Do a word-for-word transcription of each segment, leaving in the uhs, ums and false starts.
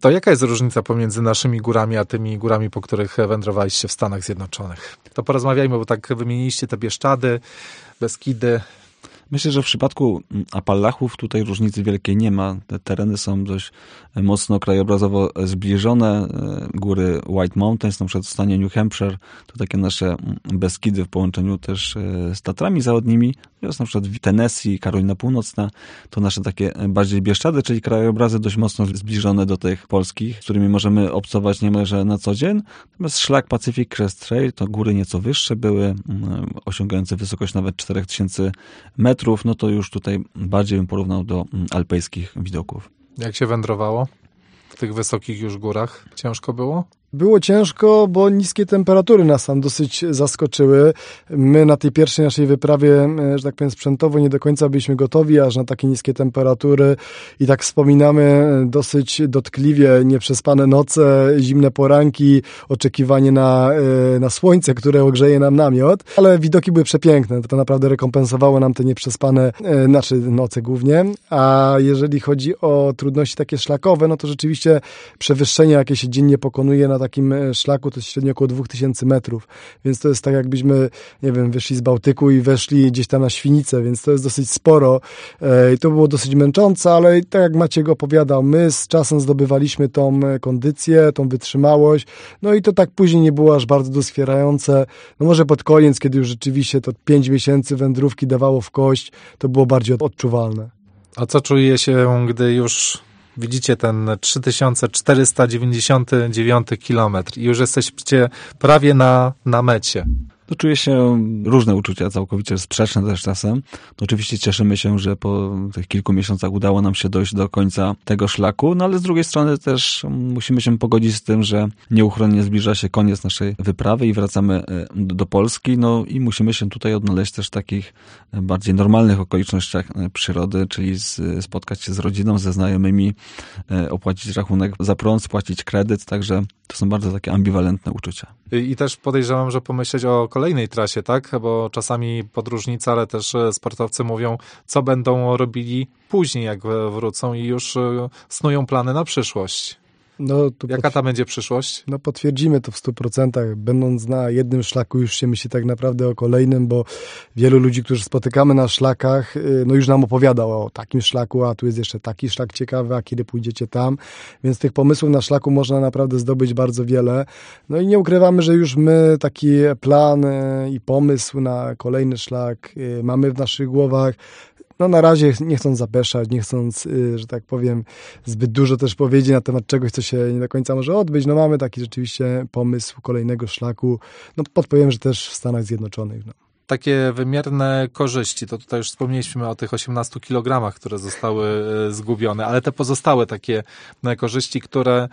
To jaka jest różnica pomiędzy naszymi górami, a tymi górami, po których wędrowaliście w Stanach Zjednoczonych? To porozmawiajmy, bo tak wymieniliście te Bieszczady, Beskidy. Myślę, że w przypadku Appalachów tutaj różnicy wielkiej nie ma. Te tereny są dość mocno krajobrazowo zbliżone. Góry White Mountains, na przykład w stanie New Hampshire, to takie nasze Beskidy w połączeniu też z Tatrami Zachodnimi. Jest na przykład w Tennessee, Karolina Północna, to nasze takie bardziej Bieszczady, czyli krajobrazy dość mocno zbliżone do tych polskich, z którymi możemy obcować niemalże na co dzień. Natomiast szlak Pacific Crest Trail to góry nieco wyższe były, osiągające wysokość nawet cztery tysiące metrów, no to już tutaj bardziej bym porównał do alpejskich widoków. Jak się wędrowało w tych wysokich już górach? Ciężko było? Było ciężko, bo niskie temperatury nas tam dosyć zaskoczyły. My na tej pierwszej naszej wyprawie, że tak powiem, sprzętowo nie do końca byliśmy gotowi, aż na takie niskie temperatury i tak wspominamy dosyć dotkliwie nieprzespane noce, zimne poranki, oczekiwanie na, na słońce, które ogrzeje nam namiot, ale widoki były przepiękne. To naprawdę rekompensowało nam te nieprzespane, znaczy noce głównie. A jeżeli chodzi o trudności takie szlakowe, no to rzeczywiście przewyższenie, jakie się dziennie pokonuje na takim szlaku, to jest średnio około dwóch tysięcy metrów, więc to jest tak jakbyśmy, nie wiem, wyszli z Bałtyku i weszli gdzieś tam na Świnicę, więc to jest dosyć sporo i to było dosyć męczące, ale tak jak Maciek opowiadał, my z czasem zdobywaliśmy tą kondycję, tą wytrzymałość, no i to tak później nie było aż bardzo doskwierające, no może pod koniec, kiedy już rzeczywiście to pięć miesięcy wędrówki dawało w kość, to było bardziej odczuwalne. A co czuje się, gdy już widzicie ten trzy tysiące czterysta dziewięćdziesiąty dziewiąty kilometr i już jesteście prawie na, na mecie? To czuje się różne uczucia, całkowicie sprzeczne też czasem. To oczywiście cieszymy się, że po tych kilku miesiącach udało nam się dojść do końca tego szlaku, no ale z drugiej strony też musimy się pogodzić z tym, że nieuchronnie zbliża się koniec naszej wyprawy i wracamy do Polski, no i musimy się tutaj odnaleźć też w takich bardziej normalnych okolicznościach przyrody, czyli spotkać się z rodziną, ze znajomymi, opłacić rachunek za prąd, spłacić kredyt, także to są bardzo takie ambiwalentne uczucia. I też podejrzewam, że pomyśleć o kolejnej trasie, tak? Bo czasami podróżnicy, ale też sportowcy mówią, co będą robili później, jak wrócą i już snują plany na przyszłość. No, Jaka potw- ta będzie przyszłość? No potwierdzimy to w stu procentach. Będąc na jednym szlaku już się myśli tak naprawdę o kolejnym, bo wielu ludzi, którzy spotykamy na szlakach, no już nam opowiadał o takim szlaku, a tu jest jeszcze taki szlak ciekawy, a kiedy pójdziecie tam. Więc tych pomysłów na szlaku można naprawdę zdobyć bardzo wiele. No i nie ukrywamy, że już my taki plan i pomysł na kolejny szlak mamy w naszych głowach. No na razie nie chcąc zapeszać, nie chcąc, że tak powiem, zbyt dużo też powiedzieć na temat czegoś, co się nie do końca może odbyć. No mamy taki rzeczywiście pomysł kolejnego szlaku. No podpowiem, że też w Stanach Zjednoczonych. No. Takie wymierne korzyści, to tutaj już wspomnieliśmy o tych osiemnastu kilogramach, które zostały zgubione, ale te pozostałe takie korzyści, które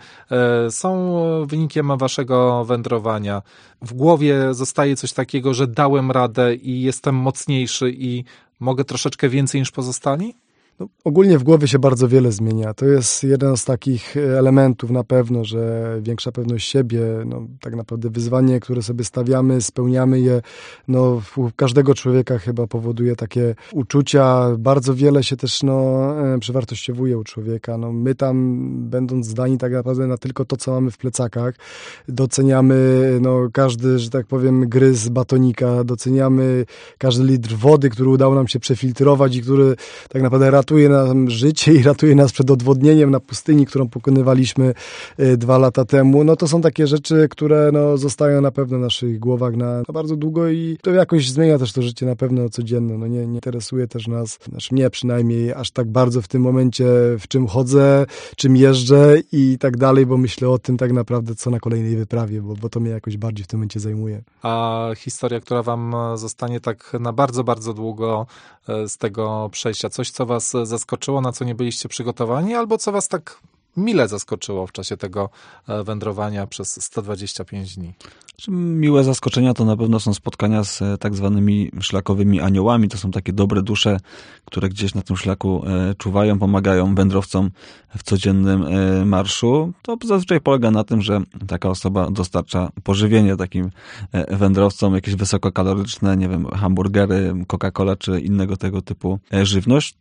są wynikiem waszego wędrowania. W głowie zostaje coś takiego, że dałem radę i jestem mocniejszy i mogę troszeczkę więcej niż pozostali? No, ogólnie w głowie się bardzo wiele zmienia. To jest jeden z takich elementów na pewno, że większa pewność siebie, no, tak naprawdę wyzwanie, które sobie stawiamy, spełniamy je, no, u każdego człowieka chyba powoduje takie uczucia. Bardzo wiele się też no, przewartościowuje u człowieka. No, my tam, będąc zdani tak naprawdę na tylko to, co mamy w plecakach, doceniamy no, każdy, że tak powiem, gryz batonika, doceniamy każdy litr wody, który udało nam się przefiltrować i który tak naprawdę ratuje ratuje nam życie i ratuje nas przed odwodnieniem na pustyni, którą pokonywaliśmy dwa lata temu. No to są takie rzeczy, które no, zostają na pewno w naszych głowach na, na bardzo długo i to jakoś zmienia też to życie na pewno codzienne. No nie, nie interesuje też nas, znaczy mnie przynajmniej aż tak bardzo w tym momencie, w czym chodzę, czym jeżdżę i tak dalej, bo myślę o tym tak naprawdę, co na kolejnej wyprawie, bo, bo to mnie jakoś bardziej w tym momencie zajmuje. A historia, która wam zostanie tak na bardzo, bardzo długo z tego przejścia, coś, co was zaskoczyło, na co nie byliście przygotowani, albo co was tak mile zaskoczyło w czasie tego wędrowania przez sto dwadzieścia pięć dni? Miłe zaskoczenia to na pewno są spotkania z tak zwanymi szlakowymi aniołami. To są takie dobre dusze, które gdzieś na tym szlaku czuwają, pomagają wędrowcom w codziennym marszu. To zazwyczaj polega na tym, że taka osoba dostarcza pożywienie takim wędrowcom, jakieś wysokokaloryczne, nie wiem, hamburgery, Coca-Cola czy innego tego typu żywność.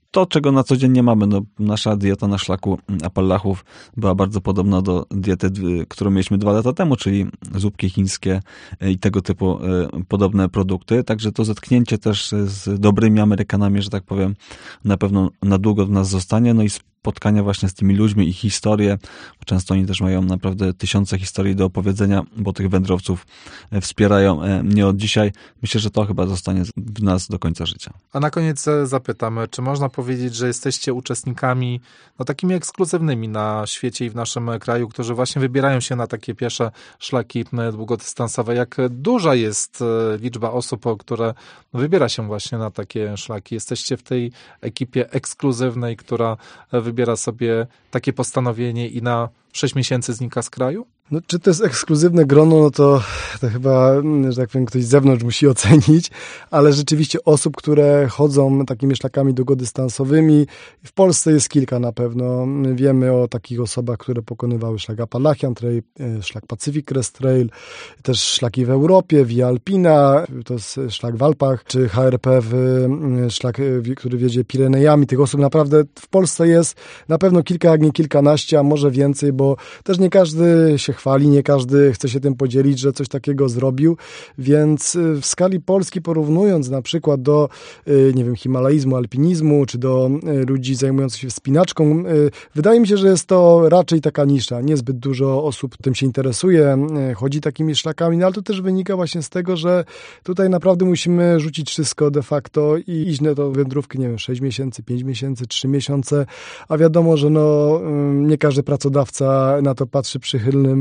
to, czego na co dzień nie mamy. No, nasza dieta na szlaku Appalachów była bardzo podobna do diety, którą mieliśmy dwa lata temu, czyli zupki chińskie i tego typu podobne produkty. Także to zetknięcie też z dobrymi Amerykanami, że tak powiem, na pewno na długo w nas zostanie. No i spotkania właśnie z tymi ludźmi, ich historie, bo często oni też mają naprawdę tysiące historii do opowiedzenia, bo tych wędrowców wspierają nie od dzisiaj. Myślę, że to chyba zostanie w nas do końca życia. A na koniec zapytam, czy można powiedzieć, że jesteście uczestnikami no, takimi ekskluzywnymi na świecie i w naszym kraju, którzy właśnie wybierają się na takie piesze szlaki długodystansowe? Jak duża jest liczba osób, które wybiera się właśnie na takie szlaki? Jesteście w tej ekipie ekskluzywnej, która wybiera sobie takie postanowienie i na sześć miesięcy znika z kraju? No, czy to jest ekskluzywne grono, no to, to chyba, że tak powiem, ktoś z zewnątrz musi ocenić, ale rzeczywiście osób, które chodzą takimi szlakami długodystansowymi, w Polsce jest kilka na pewno. Wiemy o takich osobach, które pokonywały szlak Appalachian Trail, szlak Pacific Crest Trail, też szlaki w Europie, Via Alpina, to jest szlak w Alpach, czy H R P, w, szlak, który wiedzie Pirenejami. Tych osób naprawdę w Polsce jest na pewno kilka, jak nie kilkanaście, a może więcej, bo też nie każdy się chwali, nie każdy chce się tym podzielić, że coś takiego zrobił, więc w skali Polski, porównując na przykład do, nie wiem, himalaizmu, alpinizmu, czy do ludzi zajmujących się wspinaczką, wydaje mi się, że jest to raczej taka nisza. Niezbyt dużo osób tym się interesuje, chodzi takimi szlakami, no ale to też wynika właśnie z tego, że tutaj naprawdę musimy rzucić wszystko de facto i iść na to wędrówki, nie wiem, sześć miesięcy, pięć miesięcy, trzy miesiące, a wiadomo, że no, nie każdy pracodawca na to patrzy przychylnym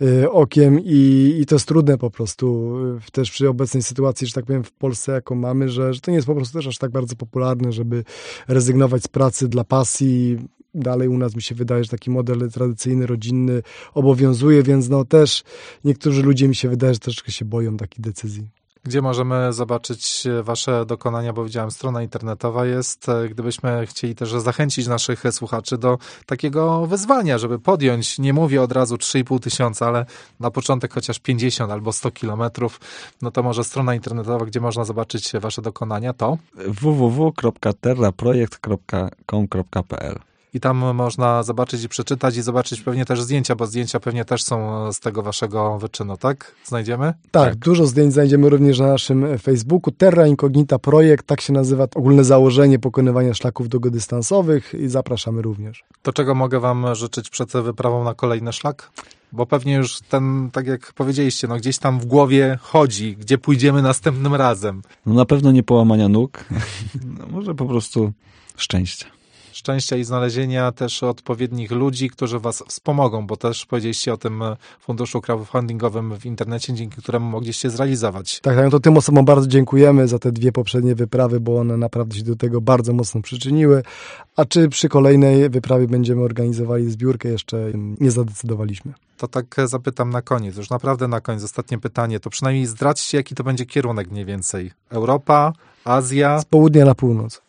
okiem i, i to jest trudne po prostu też przy obecnej sytuacji, że tak powiem, w Polsce jaką mamy, że, że to nie jest po prostu też aż tak bardzo popularne, żeby rezygnować z pracy dla pasji. Dalej u nas mi się wydaje, że taki model tradycyjny, rodzinny obowiązuje, więc no też niektórzy ludzie mi się wydaje, że troszeczkę się boją takich decyzji. Gdzie możemy zobaczyć wasze dokonania, bo widziałem, strona internetowa jest. Gdybyśmy chcieli też zachęcić naszych słuchaczy do takiego wyzwania, żeby podjąć, nie mówię od razu trzy i pół tysiąca, ale na początek chociaż pięćdziesiąt albo sto kilometrów, no to może strona internetowa, gdzie można zobaczyć wasze dokonania, to w w w kropka terraprojekt kropka com kropka p l. I tam można zobaczyć i przeczytać i zobaczyć pewnie też zdjęcia, bo zdjęcia pewnie też są z tego waszego wyczynu, tak? Znajdziemy? Tak, tak, dużo zdjęć znajdziemy również na naszym Facebooku. Terra Incognita Projekt, tak się nazywa ogólne założenie pokonywania szlaków długodystansowych i zapraszamy również. To czego mogę wam życzyć przed wyprawą na kolejny szlak? Bo pewnie już ten, tak jak powiedzieliście, no gdzieś tam w głowie chodzi, gdzie pójdziemy następnym razem. No na pewno nie połamania nóg, no może po prostu szczęścia. Szczęścia i znalezienia też odpowiednich ludzi, którzy was wspomogą, bo też powiedzieliście o tym funduszu crowdfundingowym w internecie, dzięki któremu mogliście zrealizować. Tak, tak, to tym osobom bardzo dziękujemy za te dwie poprzednie wyprawy, bo one naprawdę się do tego bardzo mocno przyczyniły. A czy przy kolejnej wyprawie będziemy organizowali zbiórkę, jeszcze nie zadecydowaliśmy. To tak zapytam na koniec, już naprawdę na koniec, ostatnie pytanie, to przynajmniej zdradźcie, jaki to będzie kierunek mniej więcej. Europa, Azja? Z południa na północ.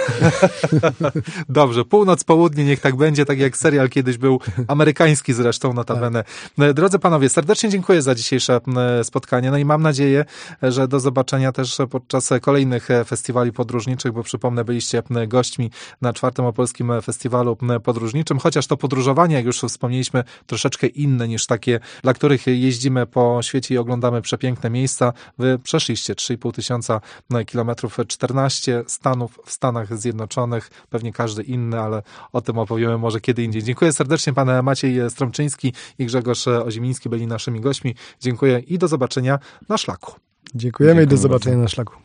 Dobrze, północ, południe, niech tak będzie, tak jak serial kiedyś był, amerykański zresztą notabene. Tak. Drodzy panowie, serdecznie dziękuję za dzisiejsze spotkanie, no i mam nadzieję, że do zobaczenia też podczas kolejnych festiwali podróżniczych, bo przypomnę, byliście gośćmi na czwartym Opolskim Festiwalu Podróżniczym, chociaż to podróżowanie, jak już wspomnieliśmy, troszeczkę inne niż takie, dla których jeździmy po świecie i oglądamy przepiękne miejsca. Wy przeszliście trzy i pół tysiąca kilometrów, czternaście stanów w Stanach Zjednoczonych, pewnie każdy inny, ale o tym opowiemy może kiedy indziej. Dziękuję serdecznie, pan Maciej Strączyński i Grzegorz Ozimiński byli naszymi gośćmi. Dziękuję i do zobaczenia na szlaku. Dziękujemy Dziękuję i do zobaczenia bardzo. na szlaku.